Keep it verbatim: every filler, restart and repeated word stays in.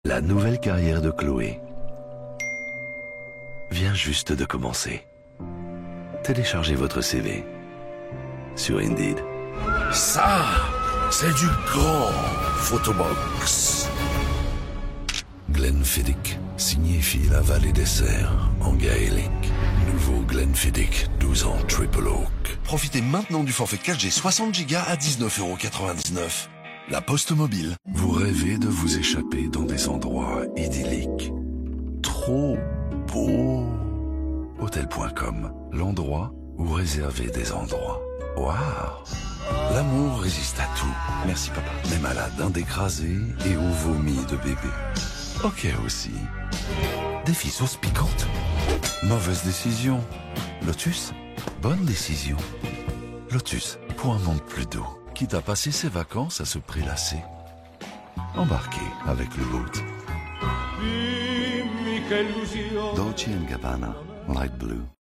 La nouvelle carrière de Chloé vient juste de commencer. Téléchargez votre C V sur Indeed. Ça, c'est du grand Photobox. Glenfiddich signifie la vallée des cerfs en gaélique. Nouveau Glenfiddich, douze ans Triple Oak. Profitez maintenant du forfait quatre G soixante giga à dix-neuf euros quatre-vingt-dix-neuf. La Poste Mobile. Vous rêvez de vous échapper dans des endroits idylliques. Trop beau. Hôtel point com, l'endroit où réserver des endroits. Waouh! L'amour résiste à tout. Merci papa. Même à la dinde écrasée et au vomi de bébé. Ok aussi. Défi sauce piquante. Mauvaise décision. Lotus, bonne décision. Lotus, pour un monde plus doux. Quitte à passer ses vacances à se prélasser. Embarquez avec le boat. Dolce and Gabbana, Light Blue.